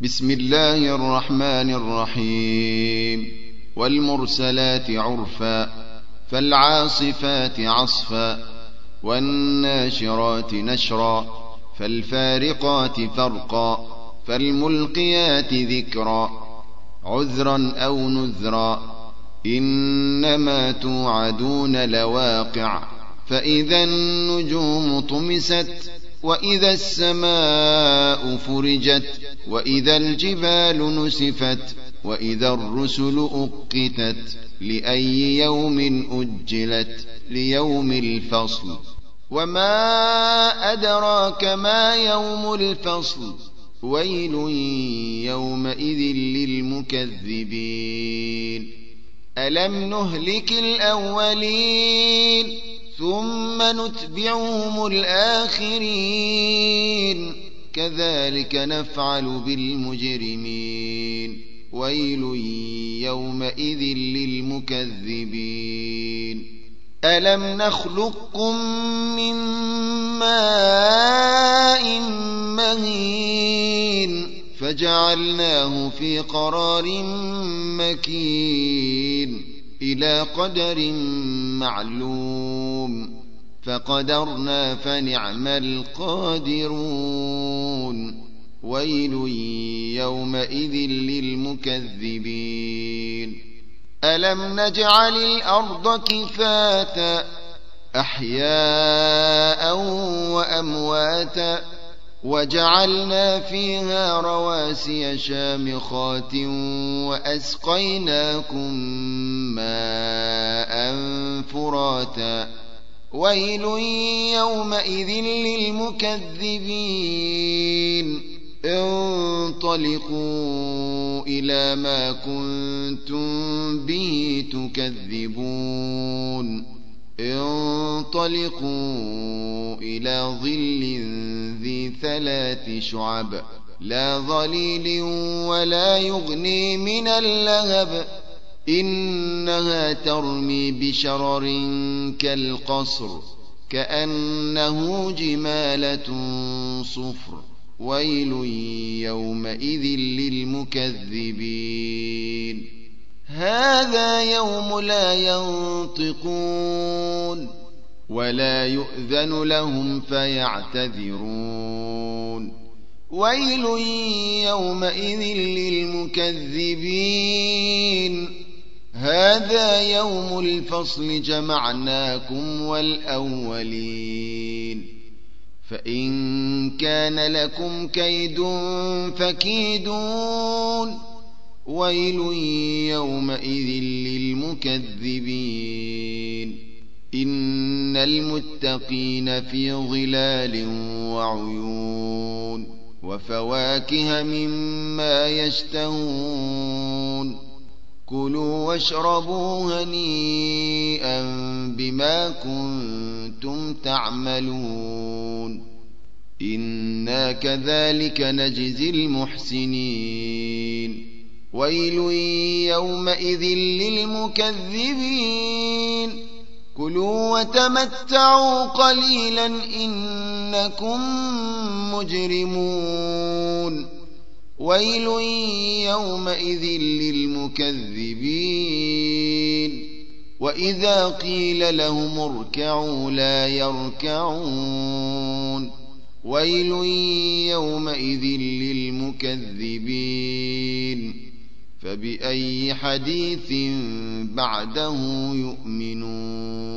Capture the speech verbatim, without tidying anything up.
بسم الله الرحمن الرحيم والمرسلات عرفا فالعاصفات عصفا والناشرات نشرا فالفارقات فرقا فالملقيات ذكرا عذرا أو نذرا إنما توعدون لواقع فإذا النجوم طمست وإذا السماء فرجت وإذا الجبال نسفت وإذا الرسل أقتت لأي يوم أجلت ليوم الفصل وما أدراك ما يوم الفصل ويل يومئذ للمكذبين ألم نهلك الأولين ثم نتبعهم الآخرين كذلك نفعل بالمجرمين ويل يومئذ للمكذبين ألم نخلقكم من ماء مهين فجعلناه في قرار مكين إلى قدر معلوم فقدرنا فنعم القادرون ويل يومئذ للمكذبين ألم نجعل الأرض كفاتا أحياء وأمواتا وجعلنا فيها رواسي شامخات وأسقيناكم ماء فراتا ويل يومئذ للمكذبين انطلقوا إلى ما كنتم به تكذبون انطلقوا إلى ظل ذي ثلاث شعب لا ظليل ولا يغني من اللهب إنها ترمي بشرر كالقصر كأنه جمالة صفر ويل يومئذ للمكذبين هذا يوم لا ينطقون ولا يؤذن لهم فيعتذرون ويل يومئذ للمكذبين هذا يوم الفصل جمعناكم والأولين فإن كان لكم كيد فكيدون ويل يومئذ للمكذبين إن المتقين في ظلال وعيون وفواكه مما يشتهون كلوا واشربوا هنيئا بما كنتم تعملون إنا كذلك نجزي المحسنين ويل يومئذ للمكذبين كلوا وتمتعوا قليلا إنكم مجرمون ويل يومئذ للمكذبين وإذا قيل لهم اركعوا لا يركعون ويل يومئذ للمكذبين فبأي حديث بعده يؤمنون